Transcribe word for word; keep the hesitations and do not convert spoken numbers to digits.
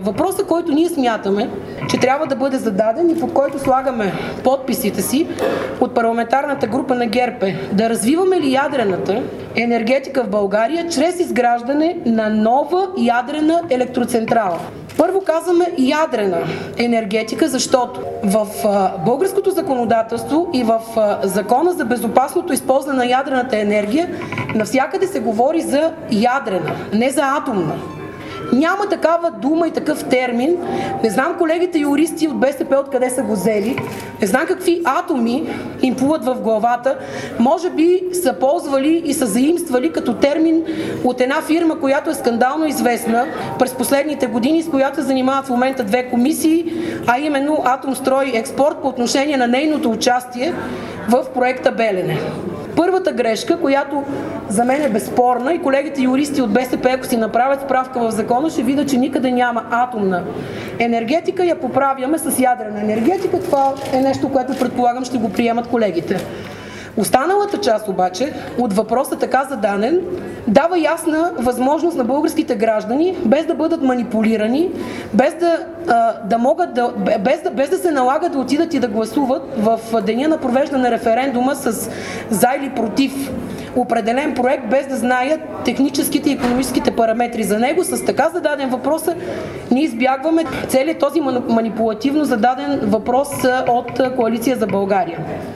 Въпросът, който ние смятаме, че трябва да бъде зададен и под който слагаме подписите си от парламентарната група на ГЕРБ е: да развиваме ли ядрената енергетика в България чрез изграждане на нова ядрена електроцентрала? Първо казваме ядрена енергетика, защото в българското законодателство и в Закона за безопасното използване на ядрената енергия навсякъде се говори за ядрена, не за атомна. Няма такава дума и такъв термин. Не знам колегите юристи от БСП откъде са го взели. Не знам какви атоми им плуват в главата. Може би са ползвали и са заимствали като термин от една фирма, която е скандално известна през последните години, с която се занимават в момента две комисии, а именно Атомстройекспорт по отношение на нейното участие в проекта Белене. Първата грешка, която за мен е безспорна, и колегите юристи от БСП, ако си направят справка в закона, ще видят, че никъде няма атомна енергетика, я поправяме с ядрена енергетика. Това е нещо, което предполагам ще го приемат колегите. Останалата част обаче от въпроса, така зададен, дава ясна възможност на българските граждани, без да бъдат манипулирани, без да, да могат да, без да, без да се налага да отидат и да гласуват в деня на провеждане на референдума с за или против определен проект, без да знаят техническите и икономическите параметри за него. С така зададен въпрос ние избягваме целият този манипулативно зададен въпрос от Коалиция за България.